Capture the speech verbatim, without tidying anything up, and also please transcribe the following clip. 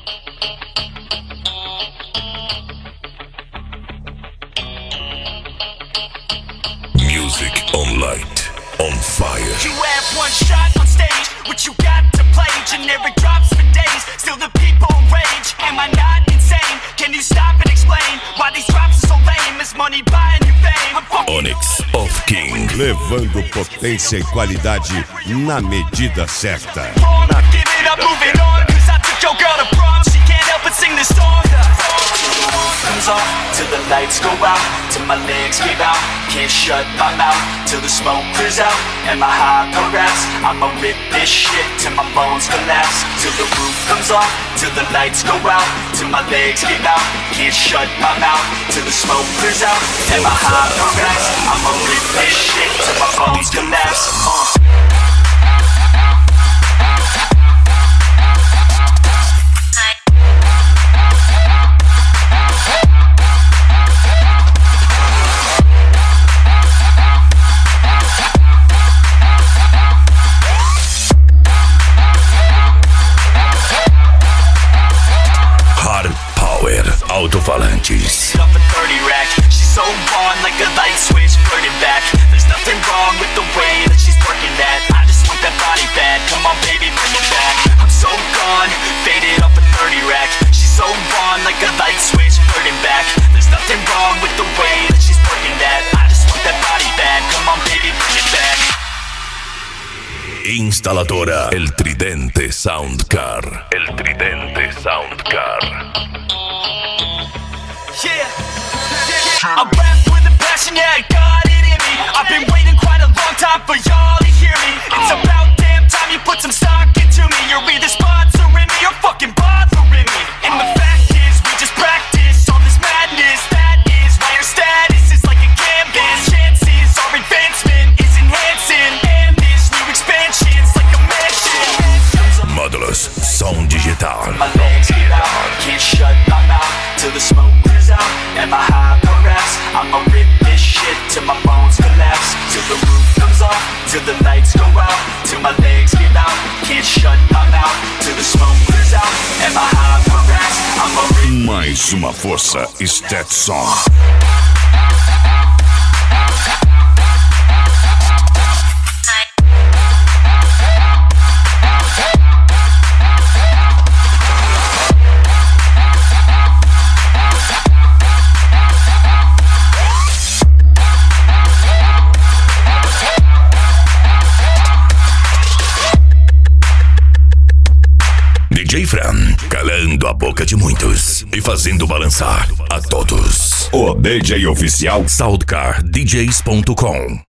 Music on light, on fire. You have one shot on stage, what you got to play? Generic drops for days, still the people rage. Am I not insane? Can you stop and explain why these drops are so lame? Is money buying you fame? Onyx of King, levando potência e qualidade na medida certa. Give it up, move it on, cause I took your girl to prom. She can't help but sing this song. Comes off till the lights go out, till my legs give out. Can't shut my mouth till the smoke clears out. And my hyper raps, I'ma rip this shit till my bones collapse. Till the roof comes off, till the lights go out, till my legs give out. Can't shut my mouth till the smoke clears out. And my hyper raps, I'ma rip this shit till my bones collapse. uh. Alto-falantes. Up a thirty rack, she's so on like a light switch, flirting back. There's nothing wrong with the way that she's working that. I just want that body bad, come on baby, bring it back. I'm so gone, faded off a thirty rack. She's so on like a light switch, flirting back. There's nothing wrong with the way that she's working that. I just want that body bad, come on baby, bring it back. Instaladora El Tridente Sound Car. El Tridente Sound Car. Yeah, I rap with a passion, yeah, I got it in me. I've been waiting quite a long time for y'all to hear me. It's about damn time you put some stock into me. You're either sponsoring me or fucking bothering me. And the fact is, we just practice all this madness. That is why your status is like a canvas. Chances our advancement is enhancing, and this new expansion's like a mansion. Módulos Som Digital. My legs get out, can't shut my mouth till the smoke clears out. And my hyper raps, I'ma rip this shit till my bones collapse. Till the roof comes off, till the lights go out, till my legs give out. Can't shut my mouth till the smoke clears out. And my hyper raps, I'ma rip. Mais uma força Stetson. D J Fran, calando a boca de muitos e fazendo balançar a todos. O D J oficial Soundcar D Js ponto com.